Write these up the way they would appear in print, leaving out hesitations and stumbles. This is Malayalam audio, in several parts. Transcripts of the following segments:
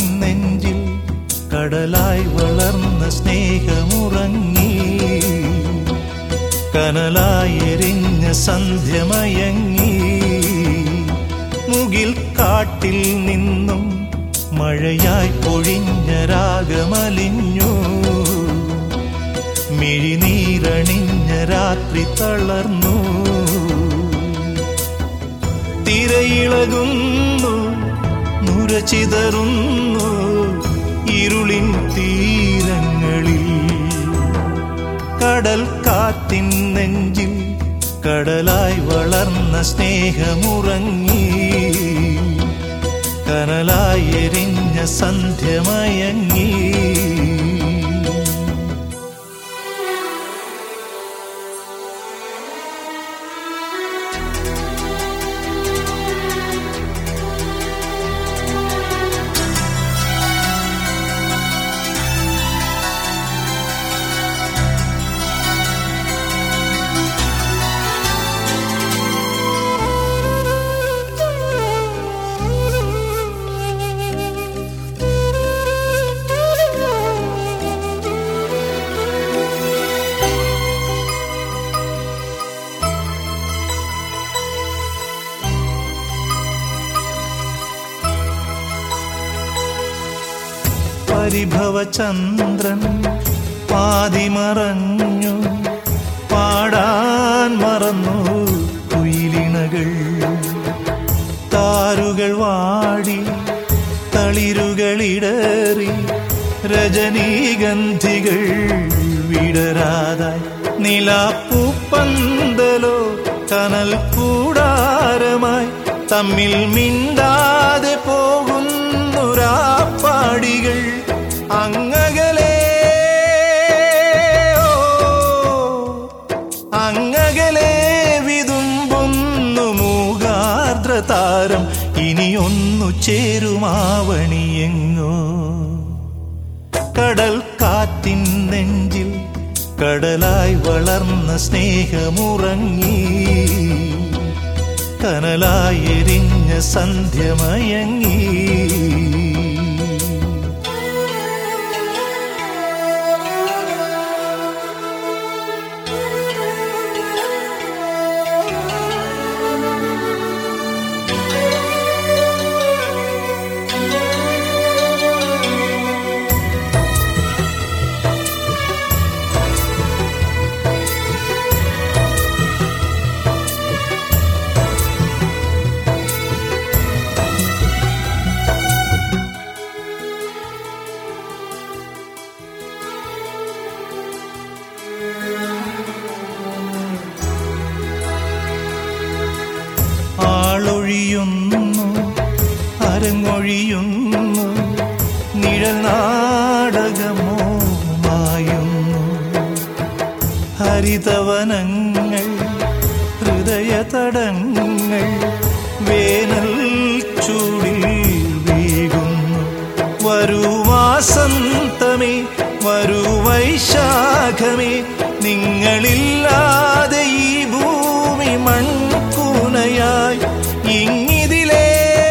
നെഞ്ചിൽ കടലായി വളർന്ന സ്നേഹമുറങ്ങി. കനലായി എരിഞ്ഞ സന്ധ്യമയങ്ങി. മുകിൽ കാട്ടിൽ നിന്നും മഴയായി പൊഴിഞ്ഞ രാഗമലിഞ്ഞു. മിഴിനീരണിഞ്ഞ രാത്രി തളർന്നു. തിരയിളകുന്നു, നുരചിതറുന്നു ഇരുളിൻ തീരങ്ങളിൽ. കടൽ കാറ്റിൻ നെഞ്ചിൽ കടലായി വളർന്ന സ്നേഹമുറങ്ങി. കനലായി എരിഞ്ഞ സന്ധ്യമയങ്ങി. പരിഭവചന്ദ്രൻ പാതിമറഞ്ഞു. പാടാൻ മറന്നു കുയിലിണകൾ. താരുകൾ വാടി തളിരുകളിടറി. രജനീഗന്ധികൾ വിടരാതായി. നിലാപ്പൂപ്പന്തലോ കനൽ കൂടാരമായി. തമ്മിൽ മിണ്ടാതെ പോകുന്നു രാപ്പാടികൾ. അങ്ങകലെ അങ്ങകലെ വിതുമ്പുന്നു മൂകാർദ്രതാരം. ഇനിയൊന്നു ചേരുമാവണിയെങ്ങോ. കടൽ കാറ്റിൻ നെഞ്ചിൽ കടലായി വളർന്ന സ്നേഹമുറങ്ങി. കനലായി എരിഞ്ഞ സന്ധ്യമയങ്ങി. ആളൊഴിയുന്നു, അരങ്ങൊഴിയുന്നു. നിഴൽ നാടകമോ മായുന്നു. ഹരിതവനങ്ങൾ, ഹൃദയതടങ്ങൾ വേനൽ ചൂടിൽ വീഴുന്നു. വരൂ വാസന്തമേ, വരൂ വൈശാഖമേ. നിങ്ങളില്ലാതെ ഈ ഭൂമി മൺകൂനയായി. ഇങ്ങിതിലേ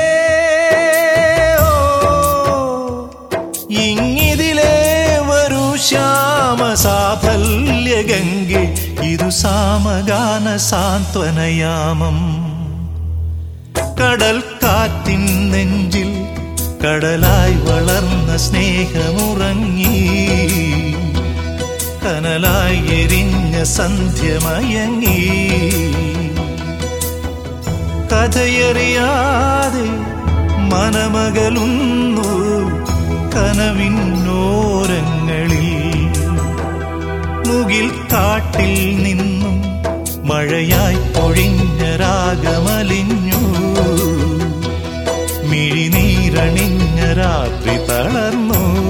ഇങ്ങിതിലേ വരൂ ശ്യാമ സാഫല്യഗംഗെ. ഇതു സാമഗാന സാന്ത്വനയാമം. കടൽ കാറ്റിൻ നെഞ്ചിൽ കടലായി വളർന്ന സ്നേഹമുറങ്ങി. കനലായി എരിഞ്ഞ സന്ധ്യമയങ്ങി. കഥയറിയാതെ മനമകലുന്നു കനവിന്നോരങ്ങളിൽ. മുകിൽ കാട്ടിൽ നിന്നും മഴയായി പൊഴിഞ്ഞ രാഗമലിഞ്ഞു. മിഴിനീരണിഞ്ഞ രാത്രി തളർന്നു.